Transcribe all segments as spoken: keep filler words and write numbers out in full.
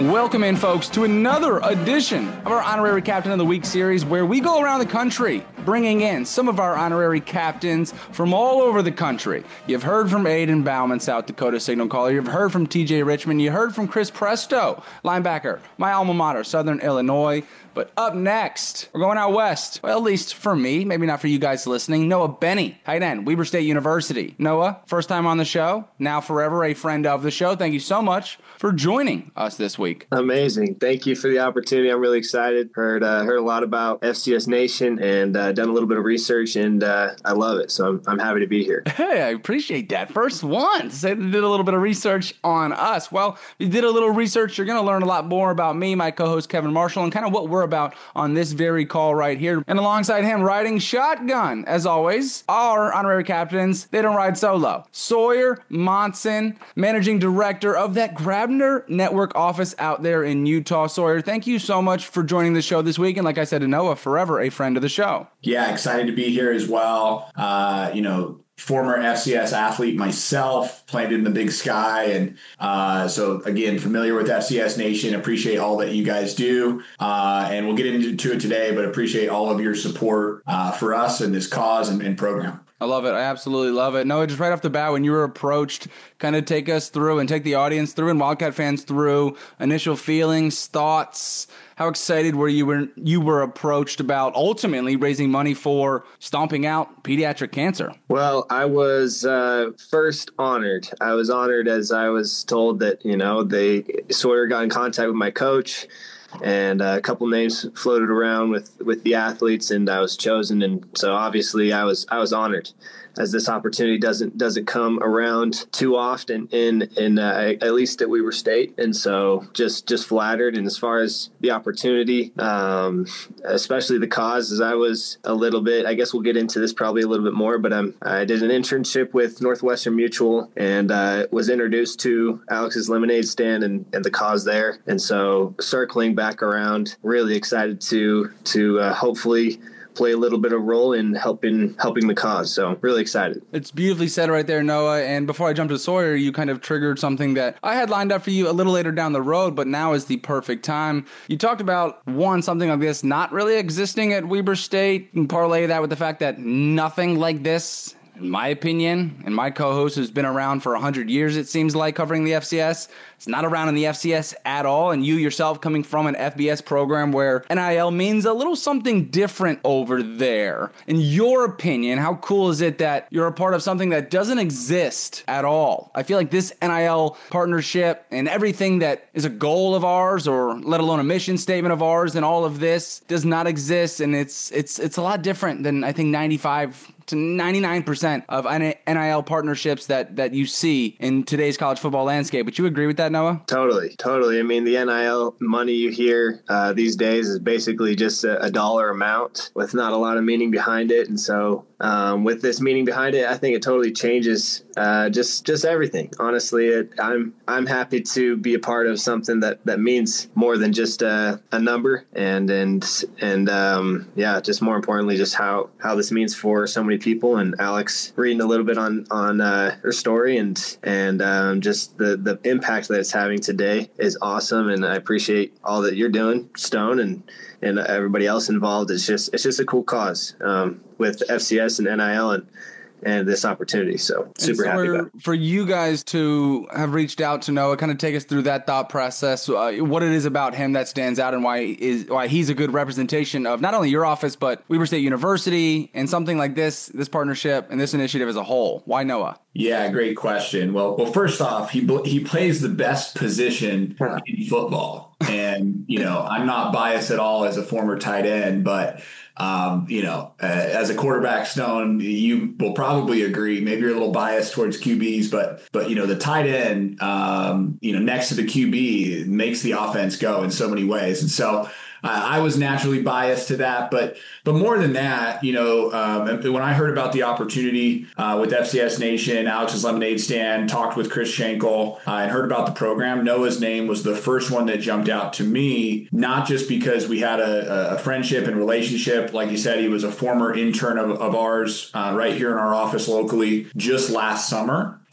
Welcome in, folks, to another edition of our Honorary Captain of the Week series, where we go around the country bringing in some of our honorary captains from all over the country. You've heard from Aiden Bauman, South Dakota Signal Caller. You've heard from T J Richmond. You heard from Chris Presto, linebacker, my alma mater, Southern Illinois. But up next, we're going out west. Well, at least for me, maybe not for you guys listening. Noah Benny, tight end, Weber State University. Noah, first time on the show, now forever a friend of the show. Thank you so much for joining us this week. Amazing. Thank you for the opportunity. I'm really excited. Heard uh, heard a lot about F C S Nation and uh, done a little bit of research, and uh, I love it. So I'm, I'm happy to be here. Hey, I appreciate that. First one to say they did a little bit of research on us. Well, if you did a little research, you're going to learn a lot more about me, my co-host Kevin Marshall, and kind of what we're about on this very call right here. And alongside him, riding shotgun, as always, our honorary captains, they don't ride solo. Sawyer Monson, managing director of that Grabner Network office out there in Utah. Sawyer, thank you so much for joining the show this week. And like I said to Noah, forever a friend of the show. Yeah, excited to be here as well. Uh, you know, former F C S athlete myself, played in the Big Sky. And uh, so, again, familiar with F C S Nation, appreciate all that you guys do. Uh, and we'll get into it today, but appreciate all of your support uh, for us and this cause and, and program. I love it. I absolutely love it. Noah, just right off the bat, when you were approached, kind of take us through and take the audience through and Wildcat fans through initial feelings, thoughts. How excited were you when you were approached about ultimately raising money for stomping out pediatric cancer? Well, I was uh, first honored. I was honored as I was told that, you know, they Sawyer got in contact with my coach, and uh, a couple names floated around with, with the athletes, and I was chosen. And so obviously I was I was honored, as this opportunity doesn't doesn't come around too often in in uh, at least at Weber State, and so just just flattered. And as far as the opportunity, um, especially the cause, as I was a little bit, I guess we'll get into this probably a little bit more, but I'm I did an internship with Northwestern Mutual and uh, was introduced to Alex's Lemonade Stand and, and the cause there, and so circling back around, really excited to to uh, hopefully play a little bit of role in helping helping the cause. So really excited. It's beautifully said right there, Noah. And before I jump to Sawyer, you kind of triggered something that I had lined up for you a little later down the road, but now is the perfect time. You talked about, one, something like this not really existing at Weber State, and parlay that with the fact that nothing like this, in my opinion, and my co-host who's been around for one hundred years, it seems like, covering the F C S, it's not around in the F C S at all. And you yourself coming from an F B S program where N I L means a little something different over there. In your opinion, how cool is it that you're a part of something that doesn't exist at all? I feel like this N I L partnership and everything that is a goal of ours, or let alone a mission statement of ours, and all of this does not exist. And it's it's it's a lot different than I think ninety-five to ninety-nine percent of N I L partnerships that, that you see in today's college football landscape. Would you agree with that, Noah? Totally, totally. I mean, the N I L money you hear uh, these days is basically just a, a dollar amount with not a lot of meaning behind it. And so um, with this meaning behind it, I think it totally changes uh, just just everything. Honestly, it, I'm I'm happy to be a part of something that, that means more than just a, a number, and and and um, yeah, just more importantly, just how, how this means for so many people. And Alex reading a little bit on on uh, her story, and and um, just the the impact that it's having today is awesome, and I appreciate all that you're doing, Stone, and and everybody else involved. It's just it's just a cool cause um, with F C S and N I L and and this opportunity. So super so happy about it. For you guys to have reached out to Noah, kind of take us through that thought process, uh, what it is about him that stands out, and why is why he's a good representation of not only your office, but Weber State University and something like this, this partnership and this initiative as a whole. Why Noah? Yeah, great question. Well, well, first off, he he plays the best position in football, and you know I'm not biased at all as a former tight end, but um, you know uh, as a quarterback, Stone, you will probably agree. Maybe you're a little biased towards Q Bs, but but you know the tight end, um, you know next to the Q B makes the offense go in so many ways, and so. Uh, I was naturally biased to that, but but more than that, you know, um, when I heard about the opportunity uh, with F C S Nation, Alex's Lemonade Stand, talked with Chris Schenkel, uh, and heard about the program, Noah's name was the first one that jumped out to me, not just because we had a, a friendship and relationship. Like you said, he was a former intern of, of ours uh, right here in our office locally just last summer.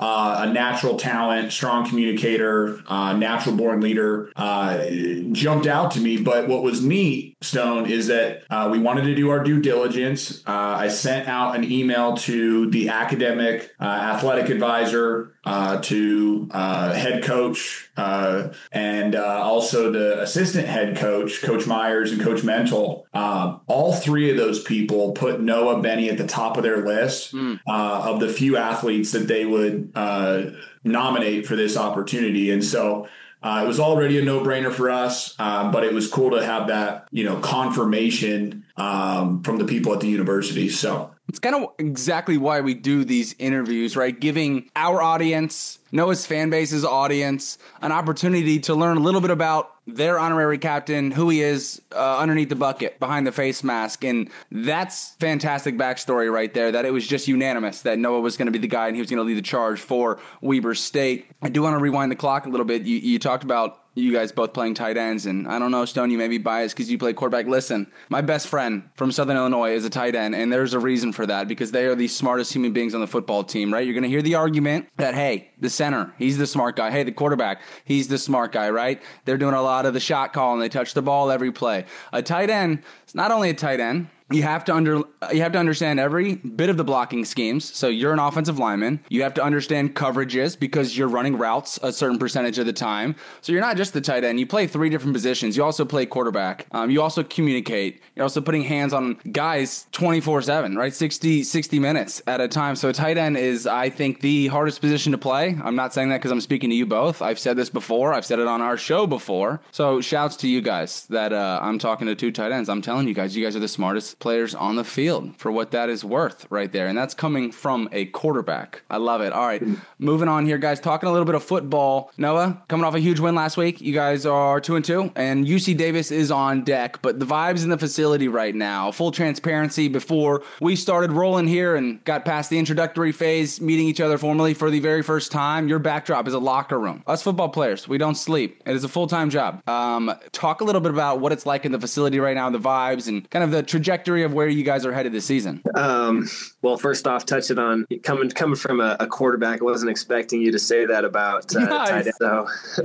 uh, a natural talent, strong communicator, uh, natural born leader, uh, jumped out to me. But what was neat, Stone, is that uh, we wanted to do our due diligence. Uh, I sent out an email to the academic uh, athletic advisor, uh, to uh, head coach, uh, and uh, also the assistant head coach, Coach Myers and Coach Mental. Um, all three of those people put Noah Benny at the top of their list mm. uh, of the few athletes that they would uh, nominate for this opportunity. And so uh, it was already a no-brainer for us, uh, but it was cool to have that, you know, confirmation um, from the people at the university. So it's kind of exactly why we do these interviews, right? Giving our audience, Noah's fan base's audience, an opportunity to learn a little bit about their honorary captain, who he is uh, underneath the bucket, behind the face mask. And that's fantastic backstory right there, that it was just unanimous that Noah was going to be the guy and he was going to lead the charge for Weber State. I do want to rewind the clock a little bit. You, you talked about you guys both playing tight ends, and I don't know, Stone, you may be biased because you play quarterback. Listen, my best friend from Southern Illinois is a tight end, and there's a reason for that, because they are the smartest human beings on the football team, right? You're going to hear the argument that, hey, the center, he's the smart guy. Hey, the quarterback, he's the smart guy, right? They're doing a lot of the shot call, and they touch the ball every play. A tight end is not only a tight end, You have to under you have to understand every bit of the blocking schemes. So you're an offensive lineman. You have to understand coverages because you're running routes a certain percentage of the time. So you're not just the tight end. You play three different positions. You also play quarterback. Um, you also communicate. You're also putting hands on guys twenty-four seven, right? sixty, sixty minutes at a time. So a tight end is, I think, the hardest position to play. I'm not saying that because I'm speaking to you both. I've said this before. I've said it on our show before. So shouts to you guys that uh, I'm talking to two tight ends. I'm telling you guys, you guys are the smartest players on the field for what that is worth right there. And that's coming from a quarterback. I love it. All right. Moving on here, guys, talking a little bit of football. Noah, coming off a huge win last week. You guys are two and two, and U C Davis is on deck. But the vibes in the facility right now, full transparency, before we started rolling here and got past the introductory phase, meeting each other formally for the very first time, your backdrop is a locker room. Us football players, we don't sleep. It is a full-time job. Um, talk a little bit about what it's like in the facility right now, the vibes, and kind of the trajectory of where you guys are headed this season. Um, well, first off, touching on coming coming from a, a quarterback, I wasn't expecting you to say that about uh, nice. tight end. So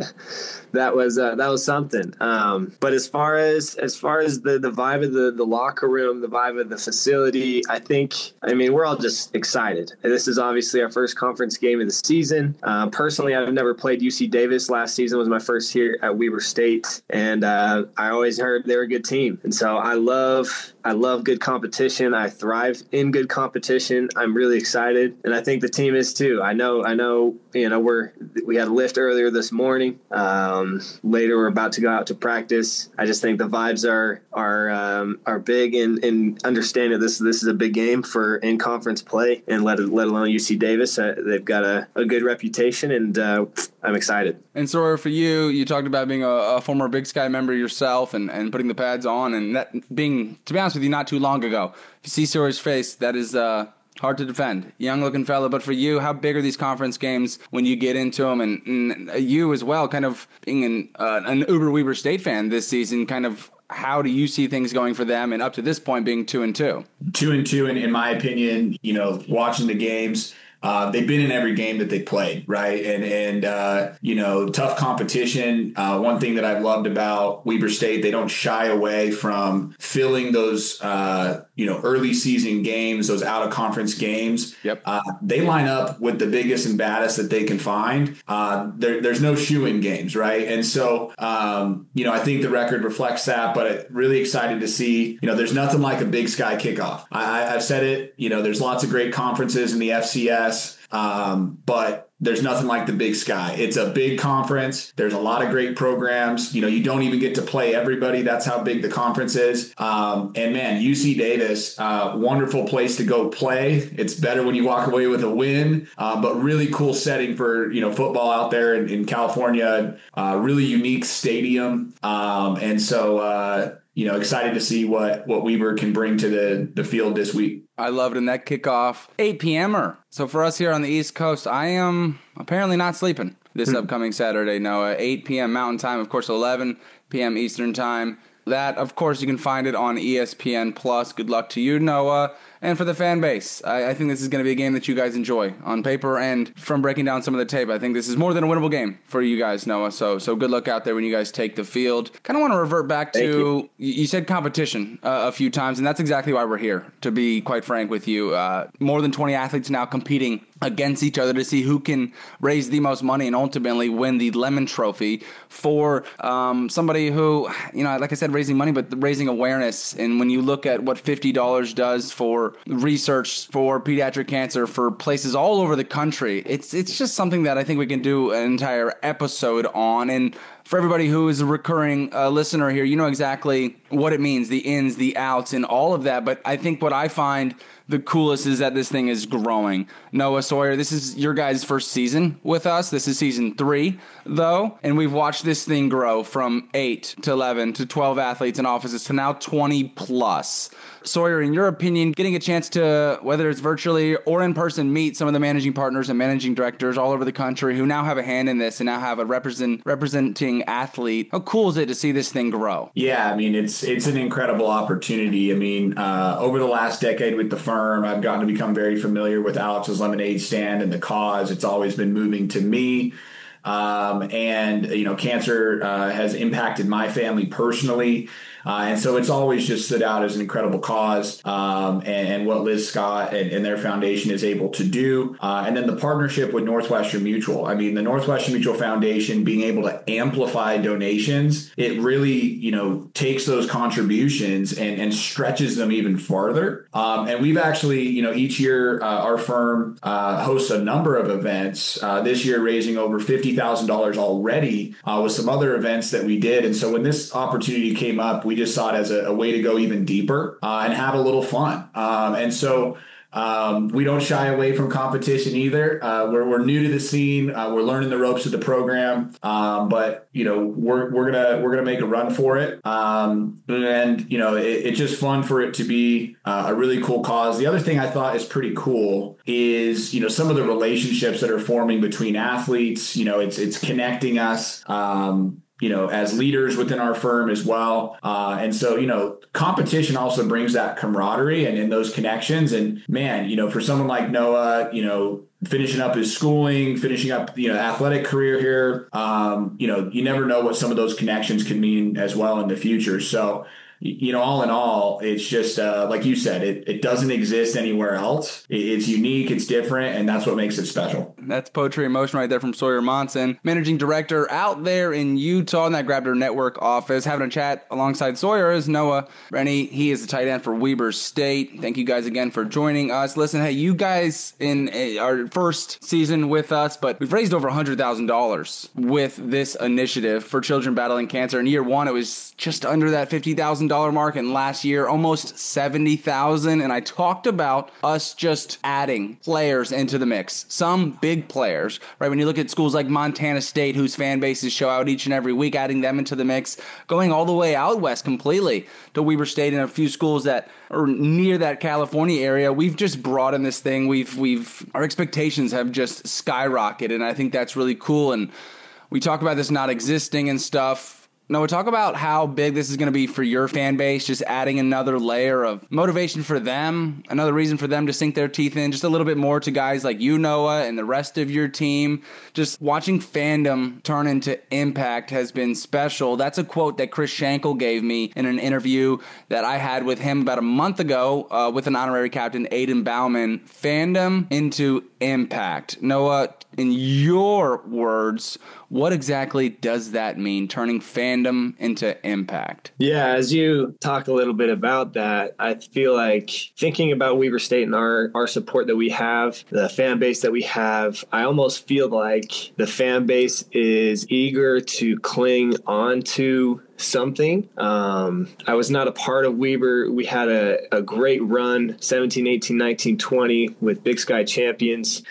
that was uh, that was something. Um, but as far as as far as the, the vibe of the, the locker room, the vibe of the facility, I think, I mean, we're all just excited. And this is obviously our first conference game of the season. Uh, personally, I've never played U C Davis. Last season was my first year at Weber State, and uh, I always heard they were a good team. And so I love I love good competition. I thrive in good competition. I'm really excited, and I think the team is too. I know, I know, you know, we're we had a lift earlier this morning. Um, later, we're about to go out to practice. I just think the vibes are are um, are big, and and understand that this this is a big game for in conference play, and let let alone U C Davis. Uh, they've got a, a good reputation, and uh, I'm excited. And so for you, you talked about being a, a former Big Sky member yourself, and, and putting the pads on, and that being, to be honest with you, not too long ago. If you see Sawyer's face, that is uh, hard to defend. Young-looking fella. But for you, how big are these conference games when you get into them? And, and you as well, kind of being an, uh, an Uber Weber State fan this season, kind of how do you see things going for them, and up to this point being two and two? Two and two, and in my opinion, you know, watching the games, Uh, they've been in every game that they played, right? And, and uh, you know, tough competition. Uh, one thing that I've loved about Weber State, they don't shy away from filling those, uh, you know, early season games, those out-of-conference games. Yep. Uh, they line up with the biggest and baddest that they can find. Uh, there, there's no shoe-in games, right? And so, um, you know, I think the record reflects that, but really excited to see, you know, there's nothing like a Big Sky kickoff. I, I've said it, you know, there's lots of great conferences in the F C S. Um, but there's nothing like the Big Sky. It's a big conference. There's a lot of great programs. You know, you don't even get to play everybody. That's how big the conference is. Um, and man, U C Davis, uh, wonderful place to go play. It's better when you walk away with a win, uh, but really cool setting for, you know, football out there in, in California, uh, really unique stadium. Um, and so, uh, you know, excited to see what, what Weber can bring to the, the field this week. I love it. And that kickoff, eight p.m.er. So for us here on the East Coast, I am apparently not sleeping this upcoming Saturday, Noah. eight p.m. Mountain Time, of course, eleven p.m. Eastern Time. That, of course, you can find it on E S P N Plus. Good luck to you, Noah. and for the fan base. I, I think this is going to be a game that you guys enjoy on paper and from breaking down some of the tape. I think this is more than a winnable game for you guys, Noah. So so good luck out there when you guys take the field. Kind of want to revert back to, you. you said competition uh, a few times, and that's exactly why we're here, to be quite frank with you. Uh, more than twenty athletes now competing against each other to see who can raise the most money and ultimately win the Lemon Trophy for um, somebody who, you know, like I said, raising money, but raising awareness. And when you look at what fifty dollars does for research for pediatric cancer for places all over the country, it's it's just something that I think we can do an entire episode on. And for everybody who is a recurring uh, listener here, you know exactly what it means, the ins, the outs, and all of that. But I think what I find the coolest is that this thing is growing. Noah Sawyer, this is your guys' first season with us. This is season three, though, and we've watched this thing grow from eight to eleven to twelve athletes and offices to now twenty plus. Sawyer, in your opinion, getting a chance to, whether it's virtually or in person, meet some of the managing partners and managing directors all over the country who now have a hand in this and now have a represent representing athlete. How cool is it to see this thing grow? Yeah, I mean, it's it's an incredible opportunity. I mean, uh, over the last decade with the firm, I've gotten to become very familiar with Alex's Lemonade Stand and the cause. It's always been moving to me. Um, and, you know, cancer uh, has impacted my family personally. Uh, and so it's always just stood out as an incredible cause, um, and, and what Liz Scott and, and their foundation is able to do. Uh, and then the partnership with Northwestern Mutual. I mean, the Northwestern Mutual Foundation being able to amplify donations, it really, you know, takes those contributions and, and stretches them even farther. Um, and we've actually, you know, each year uh, our firm uh, hosts a number of events. Uh, this year raising over fifty thousand dollars already uh, with some other events that we did. And so when this opportunity came up, we just saw it as a, a way to go even deeper uh, and have a little fun. Um, and so um, we don't shy away from competition either. Uh, we're, we're new to the scene. Uh, we're learning the ropes of the program. Um, but, you know, we're, we're going to, we're going to make a run for it. Um, and, you know, it, it's just fun for it to be uh, a really cool cause. The other thing I thought is pretty cool is, you know, some of the relationships that are forming between athletes. You know, it's, it's connecting us, um, you know, as leaders within our firm as well. Uh, and so, you know, competition also brings that camaraderie and in those connections. And man, you know, for someone like Noah, you know, finishing up his schooling, finishing up, you know, athletic career here, um, you know, you never know what some of those connections can mean as well in the future. So, you know, all in all, it's just uh, like you said, it, it doesn't exist anywhere else. It's unique, it's different, and that's what makes it special. That's Poetry in Motion right there from Sawyer Monson, managing director out there in Utah in that Grabner Network office. Having a chat alongside Sawyer is Noah Rennie. He is the tight end for Weber State. Thank you guys again for joining us. Listen, hey, you guys in a, our first season with us, but we've raised over one hundred thousand dollars with this initiative for children battling cancer. In year one, it was just under that fifty thousand dollars mark, and last year almost seventy thousand. And I talked about us just adding players into the mix, some big players, right? When you look at schools like Montana State, whose fan bases show out each and every week, adding them into the mix, going all the way out west completely to Weber State and a few schools that are near that California area. We've just broadened this thing. We've we've our expectations have just skyrocketed, and I think that's really cool. And we talk about this not existing and stuff. Noah, talk about how big this is going to be for your fan base, just adding another layer of motivation for them, another reason for them to sink their teeth in, just a little bit more to guys like you, Noah, and the rest of your team. Just watching fandom turn into impact has been special. That's a quote that Chris Schenkel gave me in an interview that I had with him about a month ago uh, with an honorary captain, Aiden Bauman. Fandom into impact. Noah, in your words, what exactly does that mean, turning fandom into impact? Yeah, as you talk a little bit about that, I feel like thinking about Weber State and our, our support that we have, the fan base that we have, I almost feel like the fan base is eager to cling on to something. Um, I was not a part of Weber. We had a, a great run, seventeen, eighteen, nineteen, twenty with Big Sky champions.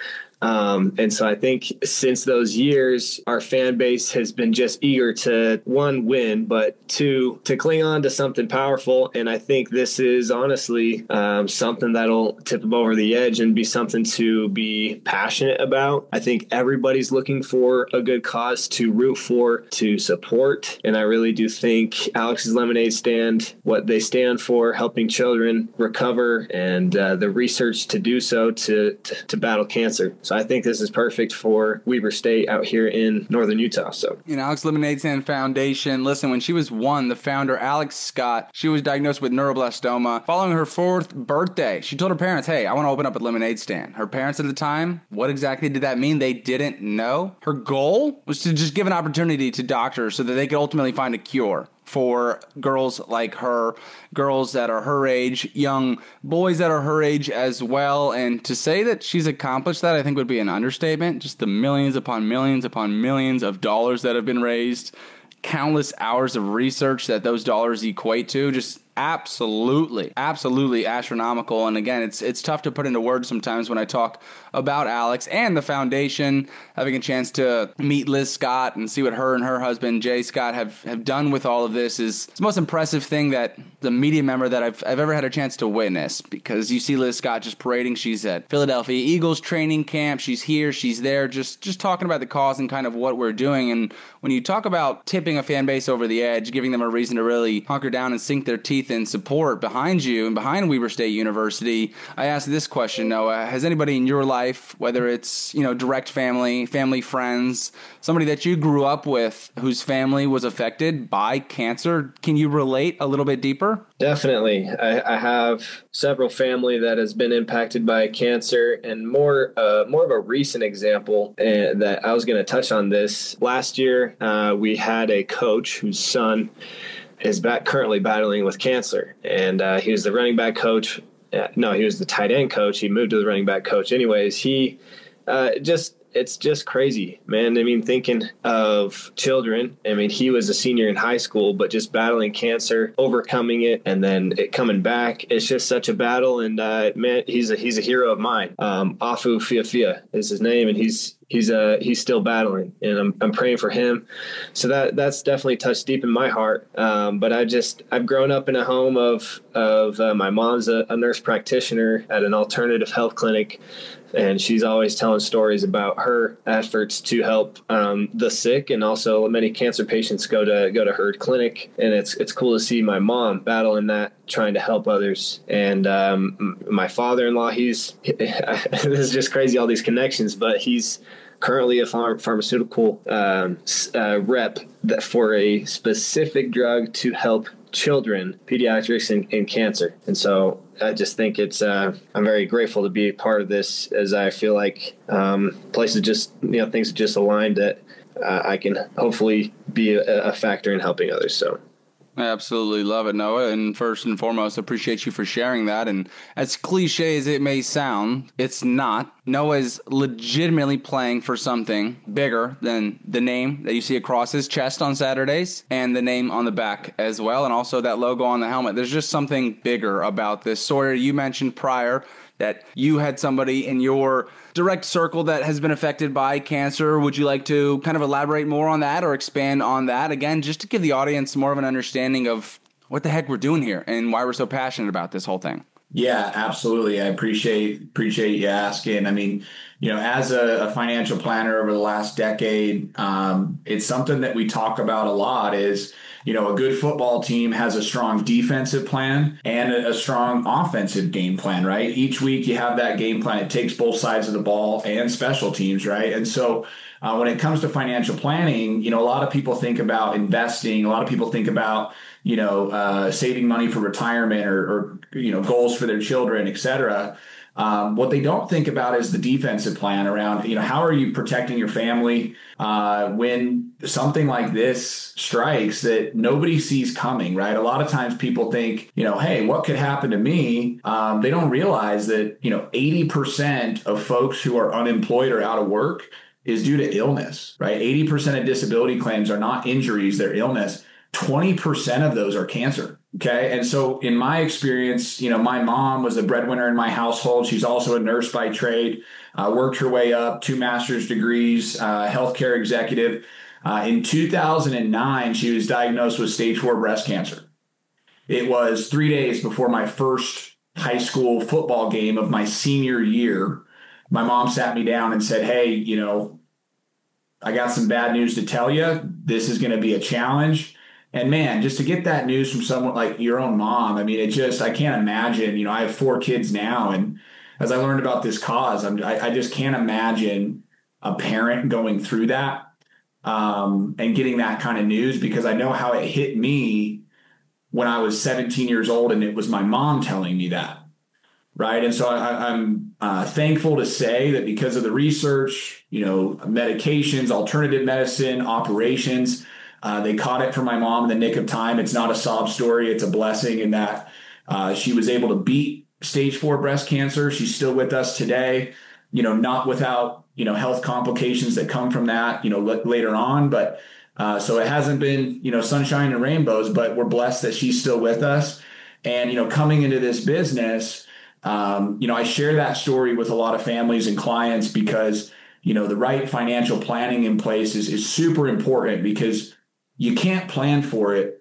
Um, and so I think since those years, our fan base has been just eager to, one, win, but two, to cling on to something powerful. And I think this is honestly um, something that'll tip them over the edge and be something to be passionate about. I think everybody's looking for a good cause to root for, to support. And I really do think Alex's Lemonade Stand, what they stand for, helping children recover and uh, the research to do so to, to, to battle cancer. So I think this is perfect for Weber State out here in northern Utah. So, you know, Alex Lemonade Stand Foundation, listen, when she was one, the founder, Alex Scott, she was diagnosed with neuroblastoma. Following her fourth birthday, she told her parents, hey, I want to open up a lemonade stand. Her parents at the time, what exactly did that mean? They didn't know. Her goal was to just give an opportunity to doctors so that they could ultimately find a cure for girls like her, girls that are her age, young boys that are her age as well. And to say that she's accomplished that, I think would be an understatement. Just the millions upon millions upon millions of dollars that have been raised, countless hours of research that those dollars equate to, just absolutely, absolutely astronomical. And again, it's it's tough to put into words sometimes when I talk about Alex and the foundation. Having a chance to meet Liz Scott and see what her and her husband, Jay Scott, have, have done with all of this is the most impressive thing that the media member that I've, I've ever had a chance to witness, because you see Liz Scott just parading. She's at Philadelphia Eagles training camp. She's here. She's there, just, just talking about the cause and kind of what we're doing. And when you talk about tipping a fan base over the edge, giving them a reason to really hunker down and sink their teeth in support behind you and behind Weber State University, I ask this question, Noah. Has anybody in your life, whether it's, you know, direct family, family friends, somebody that you grew up with whose family was affected by cancer, can you relate a little bit deeper? Definitely. I, I have several family that has been impacted by cancer, and more uh, more of a recent example uh, that I was going to touch on this. Last year, uh, we had a coach whose son is back currently battling with cancer, and uh, he was the running back coach. Uh, no, he was the tight end coach. He moved to the running back coach. Anyways, he uh, just it's just crazy, man. I mean, thinking of children, I mean, he was a senior in high school, but just battling cancer, overcoming it, and then it coming back. It's just such a battle. And uh, man, he's a, he's a hero of mine. Um, Afu Fiafia is his name. And he's, he's uh he's still battling, and I'm, I'm praying for him. So that, that's definitely touched deep in my heart. Um, but I just, I've grown up in a home of, of uh, my mom's a, a nurse practitioner at an alternative health clinic. And she's always telling stories about her efforts to help um, the sick, and also many cancer patients go to go to her clinic. And it's it's cool to see my mom battling that, trying to help others. And um, my father-in-law, he's this is just crazy, all these connections, but he's currently a pharm- pharmaceutical um, uh, rep that for a specific drug to help children, pediatrics, and, and cancer. And so I just think it's, uh, I'm very grateful to be a part of this, as I feel like um, places just, you know, things just aligned that uh, I can hopefully be a, a factor in helping others. So. I absolutely love it, Noah. And first and foremost, appreciate you for sharing that. And as cliche as it may sound, it's not. Noah's legitimately playing for something bigger than the name that you see across his chest on Saturdays and the name on the back as well, and also that logo on the helmet. There's just something bigger about this. Sawyer, you mentioned prior that you had somebody in your direct circle that has been affected by cancer. Would you like to kind of elaborate more on that or expand on that? Again, just to give the audience more of an understanding of what the heck we're doing here and why we're so passionate about this whole thing. Yeah, absolutely. I appreciate appreciate you asking. I mean, you know, as a, a financial planner over the last decade, um, it's something that we talk about a lot is, you know, a good football team has a strong defensive plan and a, a strong offensive game plan, right? Each week you have that game plan. It takes both sides of the ball and special teams, right? And so uh, when it comes to financial planning, you know, a lot of people think about investing. A lot of people think about, you know, uh, saving money for retirement or, or, you know, goals for their children, et cetera. Um, what they don't think about is the defensive plan around, you know, how are you protecting your family uh, when something like this strikes that nobody sees coming, right? A lot of times people think, you know, hey, what could happen to me? Um, they don't realize that, you know, eighty percent of folks who are unemployed or out of work is due to illness, right? eighty percent of disability claims are not injuries, they're illness. twenty percent of those are cancer. Okay. And so in my experience, you know, my mom was a breadwinner in my household. She's also a nurse by trade, uh, worked her way up, two master's degrees, uh, healthcare executive. Uh, in two thousand nine, she was diagnosed with stage four breast cancer. It was three days before my first high school football game of my senior year. My mom sat me down and said, hey, you know, I got some bad news to tell you. This is going to be a challenge. And man, just to get that news from someone like your own mom, I mean, it just, I can't imagine, you know, I have four kids now. And as I learned about this cause, I'm, I, I just can't imagine a parent going through that um, and getting that kind of news, because I know how it hit me when I was seventeen years old and it was my mom telling me that. Right. And so I, I'm uh, thankful to say that because of the research, you know, medications, alternative medicine, operations, uh, they caught it for my mom in the nick of time. It's not a sob story. It's a blessing in that uh, she was able to beat stage four breast cancer. She's still with us today, you know, not without, you know, health complications that come from that, you know, l- later on. But uh, so it hasn't been, you know, sunshine and rainbows, but we're blessed that she's still with us. And, you know, coming into this business, um, you know, I share that story with a lot of families and clients because, you know, the right financial planning in place is, is super important, because you can't plan for it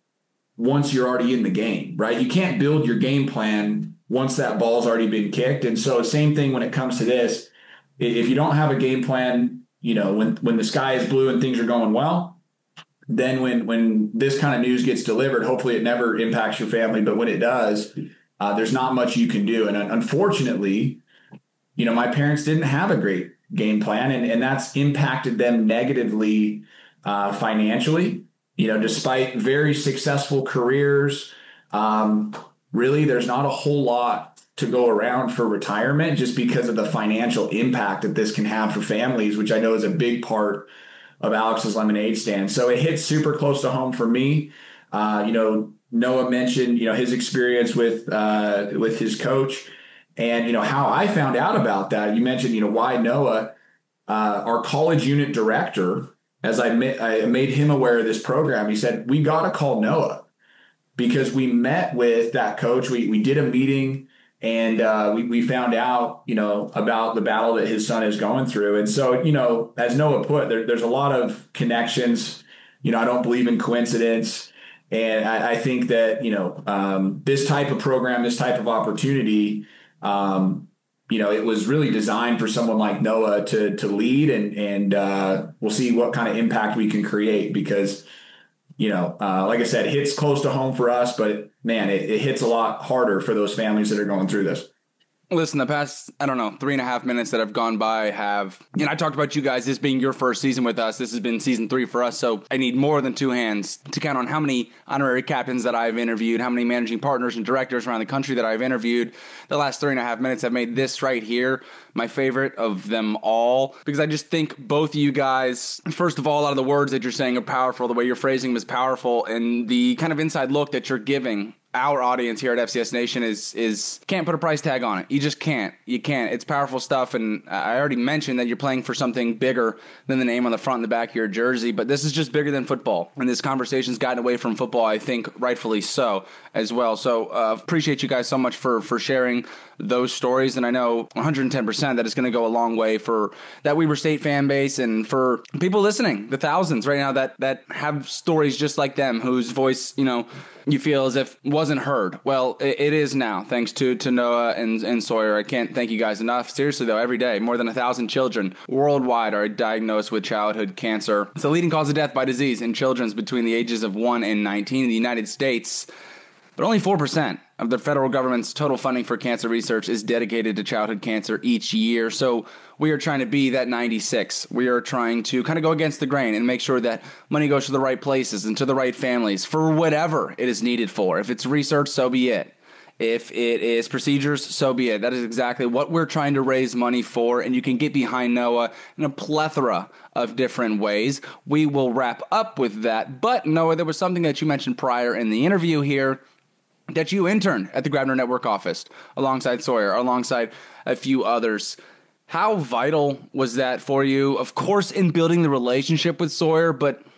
once you're already in the game, right? You can't build your game plan once that ball's already been kicked. And so same thing when it comes to this. If you don't have a game plan, you know, when, when the sky is blue and things are going well, then when, when this kind of news gets delivered, hopefully it never impacts your family. But when it does, uh, there's not much you can do. And unfortunately, you know, my parents didn't have a great game plan, and, and that's impacted them negatively uh, financially. You know, despite very successful careers, um, really, there's not a whole lot to go around for retirement, just because of the financial impact that this can have for families, which I know is a big part of Alex's Lemonade Stand. So it hits super close to home for me. Uh, you know, Noah mentioned, you know, his experience with uh, with his coach, and, you know, how I found out about that. You mentioned, you know, why Noah, uh, our college unit director, as I, ma- I made him aware of this program, he said, we got to call Noah, because we met with that coach. We we did a meeting, and uh, we, we found out, you know, about the battle that his son is going through. And so, you know, as Noah put, there, there's a lot of connections. You know, I don't believe in coincidence. And I, I think that, you know, um, this type of program, this type of opportunity, um, you know, it was really designed for someone like Noah to to lead, and and uh, we'll see what kind of impact we can create, because, you know, uh, like I said, it hits close to home for us, but man, it, it hits a lot harder for those families that are going through this. Listen, the past, I don't know, three and a half minutes that have gone by have, and I talked about you guys, this being your first season with us. This has been season three for us, so I need more than two hands to count on how many honorary captains that I've interviewed, how many managing partners and directors around the country that I've interviewed. The last three and a half minutes have made this right here my favorite of them all, because I just think both of you guys, first of all, a lot of the words that you're saying are powerful. The way you're phrasing them is powerful, and the kind of inside look that you're giving our audience here at F C S Nation is is can't put a price tag on it. You just can't. You can't. It's powerful stuff, and I already mentioned that you're playing for something bigger than the name on the front and the back of your jersey, but this is just bigger than football, and this conversation's gotten away from football, I think rightfully so as well. So uh, appreciate you guys so much for for sharing those stories, and I know one hundred ten percent that it's going to go a long way for that Weber State fan base and for people listening, the thousands right now that that have stories just like them, whose voice, you know, you feel as if wasn't heard. Well, it, it is now, thanks to, to Noah and, and Sawyer. I can't thank you guys enough. Seriously, though, every day, more than a thousand children worldwide are diagnosed with childhood cancer. It's the leading cause of death by disease in children between the ages of one and nineteen in the United States. But only four percent of the federal government's total funding for cancer research is dedicated to childhood cancer each year. So we are trying to be that ninety-six. We are trying to kind of go against the grain and make sure that money goes to the right places and to the right families for whatever it is needed for. If it's research, so be it. If it is procedures, so be it. That is exactly what we're trying to raise money for, and you can get behind Noah in a plethora of different ways. We will wrap up with that. But Noah, there was something that you mentioned prior in the interview here, that you interned at the Grabner Network office alongside Sawyer, alongside a few others. How vital was that for you? Of course, in building the relationship with Sawyer, but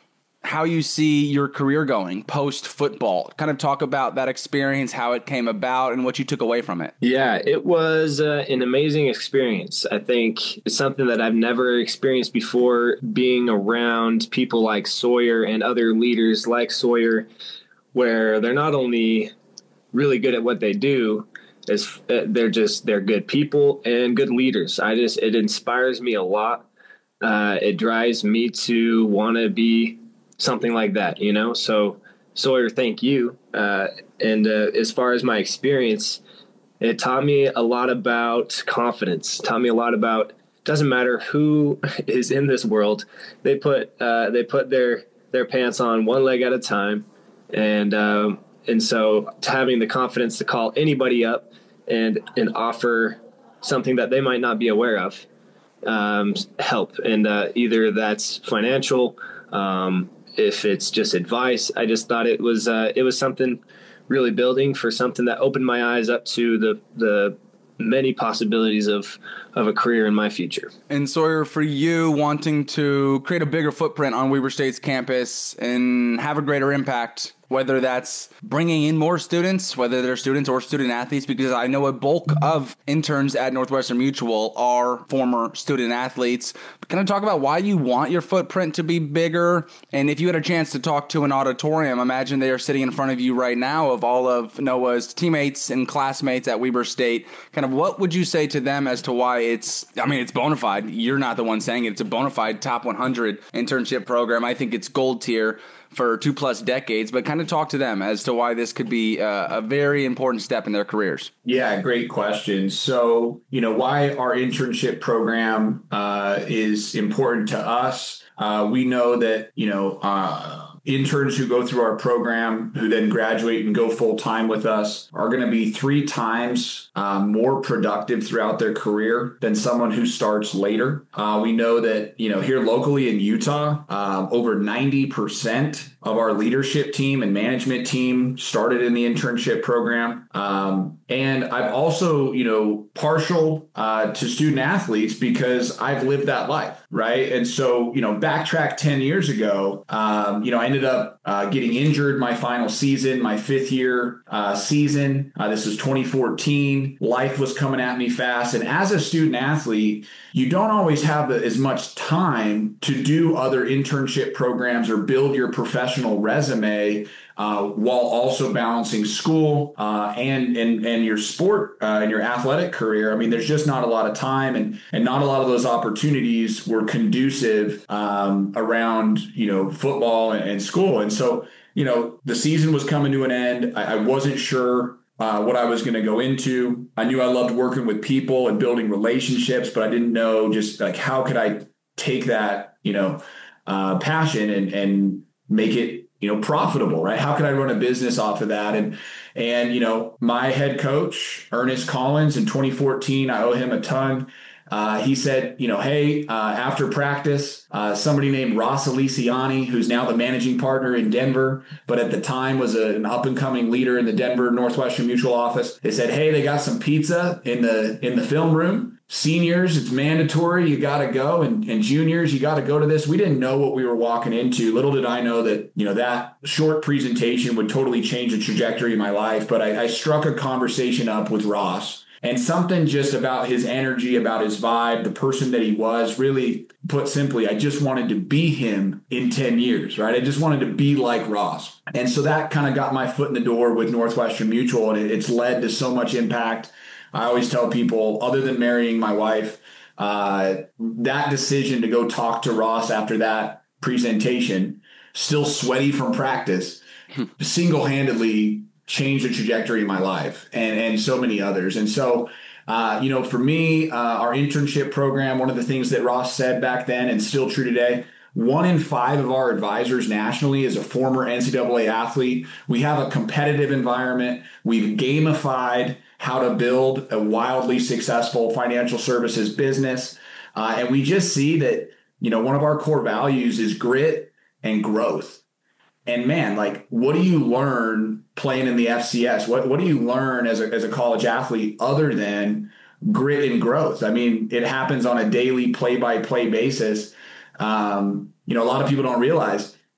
how you see your career going post football. Kind of talk about that experience, how it came about, and what you took away from it. Yeah, it was uh, an amazing experience. I think it's something that I've never experienced before, being around people like Sawyer and other leaders like Sawyer, where they're not only really good at what they do, is they're just they're good people and good leaders. I just it inspires me a lot. Uh, it drives me to want to be something like that, you know? So Sawyer, thank you. Uh, and uh, as far as my experience, it taught me a lot about confidence, taught me a lot about, doesn't matter who is in this world, they put, uh, they put their, their pants on one leg at a time. And, um, and so having the confidence to call anybody up and, and offer something that they might not be aware of, um, help. And, uh, either that's financial, um, if it's just advice. I just thought it was uh, it was something really building for something that opened my eyes up to the the many possibilities of of a career in my future. And Sawyer, for you wanting to create a bigger footprint on Weber State's campus and have a greater impact, whether that's bringing in more students, whether they're students or student athletes, because I know a bulk of interns at Northwestern Mutual are former student athletes. Can I talk about why you want your footprint to be bigger? And if you had a chance to talk to an auditorium, imagine they are sitting in front of you right now of all of Noah's teammates and classmates at Weber State. Kind of what would you say to them as to why it's, I mean, it's bona fide. You're not the one saying it. It's a bona fide top one hundred internship program. I think it's gold tier for two plus decades, but kind of talk to them as to why this could be a, a very important step in their careers. Yeah, great question. So, you know, why our internship program uh, is important to us. Uh, we know that, you know, uh, interns who go through our program, who then graduate and go full time with us, are going to be three times uh, more productive throughout their career than someone who starts later. Uh, we know that, you know, here locally in Utah, uh, over ninety percent of our leadership team and management team started in the internship program. Um, and I'm also, you know, partial uh, to student athletes because I've lived that life, right? And so, you know, backtrack ten years ago, um, you know, I ended up uh, getting injured my final season, my fifth year uh, season. Uh, this was twenty fourteen. Life was coming at me fast. And as a student athlete, you don't always have the, as much time to do other internship programs or build your professional resume uh, while also balancing school uh, and, and and your sport uh, and your athletic career. I mean, there's just not a lot of time, and and not a lot of those opportunities were conducive um, around, you know, football and, and school. And so, you know, the season was coming to an end. I, I wasn't sure Uh, what I was going to go into. I knew I loved working with people and building relationships, but I didn't know just like how could I take that, you know, uh, passion and and make it, you know, profitable, right? How could I run a business off of that? And and you know, my head coach, Ernest Collins, in twenty fourteen, I owe him a ton. Uh, he said, you know, hey, uh, after practice, uh, somebody named Ross Aliciani, who's now the managing partner in Denver, but at the time was a, an up and coming leader in the Denver Northwestern Mutual office. They said, hey, they got some pizza in the in the film room. Seniors, it's mandatory. You got to go. And, and juniors, you got to go to this. We didn't know what we were walking into. Little did I know that, you know, that short presentation would totally change the trajectory of my life. But I, I struck a conversation up with Ross. And something just about his energy, about his vibe, the person that he was, really put simply, I just wanted to be him in ten years, right? I just wanted to be like Ross. And so that kind of got my foot in the door with Northwestern Mutual, and it's led to so much impact. I always tell people, other than marrying my wife, uh, that decision to go talk to Ross after that presentation, still sweaty from practice, single-handedly changed the trajectory of my life and, and so many others. And so, uh, you know, for me, uh, our internship program, one of the things that Ross said back then and still true today, one in five of our advisors nationally is a former N C double A athlete. We have a competitive environment. We've gamified how to build a wildly successful financial services business. Uh, and we just see that, you know, one of our core values is grit and growth. And man, like, what do you learn playing in the F C S? What what do you learn as a as a college athlete other than grit and growth? I mean, it happens on a daily play-by-play basis. Um, you know, a lot of people don't realize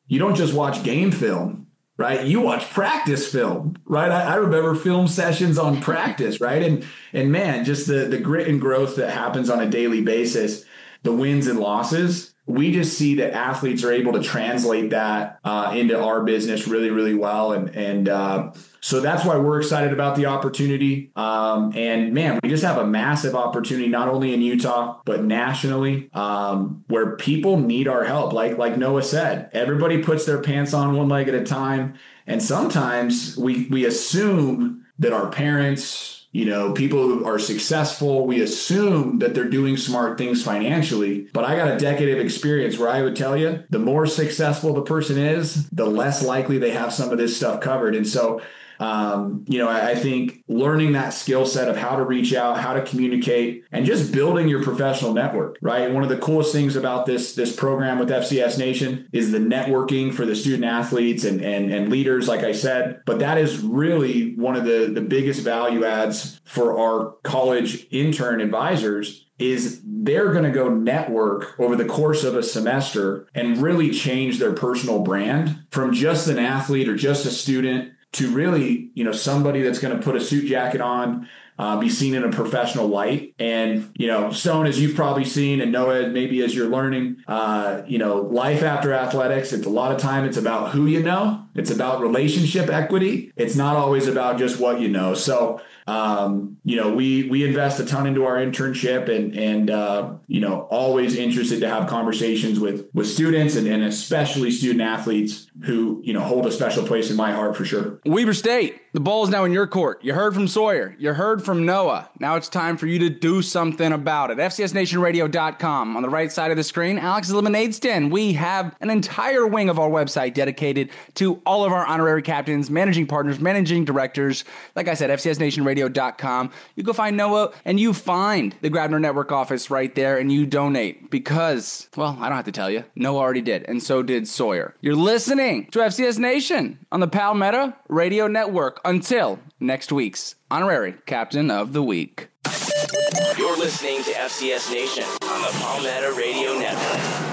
you don't just watch game film, right? You watch practice film, right? I, I remember film sessions on practice, right? And and man, just the the grit and growth that happens on a daily basis, the wins and losses. We just see that athletes are able to translate that uh, into our business really, really well. And, and uh, so that's why we're excited about the opportunity. Um, and man, we just have a massive opportunity, not only in Utah, but nationally, um, where people need our help. Like, like Noah said, everybody puts their pants on one leg at a time. And sometimes we, we assume that our parents, you know, people who are successful, we assume that they're doing smart things financially. But I got a decade of experience where I would tell you, the more successful the person is, the less likely they have some of this stuff covered. And so, um, you know, I, I think learning that skill set of how to reach out, how to communicate, and just building your professional network, right? One of the coolest things about this, this program with F C S Nation is the networking for the student athletes and, and, and leaders, like I said. But that is really one of the, the biggest value adds for our college intern advisors is they're going to go network over the course of a semester and really change their personal brand from just an athlete or just a student to really, you know, somebody that's going to put a suit jacket on, uh, be seen in a professional light. And, you know, Stone, as you've probably seen, and Noah, maybe as you're learning, uh, you know, life after athletics, it's a lot of time, it's about who you know. It's about relationship equity. It's not always about just what you know. So, um, you know, we we invest a ton into our internship and, and uh, you know, always interested to have conversations with, with students and, and especially student athletes who, you know, hold a special place in my heart for sure. Weber State, the ball is now in your court. You heard from Sawyer. You heard from Noah. Now it's time for you to do something about it. F C S Nation Radio dot com. On the right side of the screen, Alex's Lemonade Stand. We have an entire wing of our website dedicated to all of our honorary captains, managing partners, managing directors. Like I said, F C S Nation Radio dot com. You go find Noah and you find the Grabner Network office right there and you donate because, well, I don't have to tell you. Noah already did, and so did Sawyer. You're listening to F C S Nation on the Palmetto Radio Network until next week's Honorary Captain of the Week. You're listening to F C S Nation on the Palmetto Radio Network.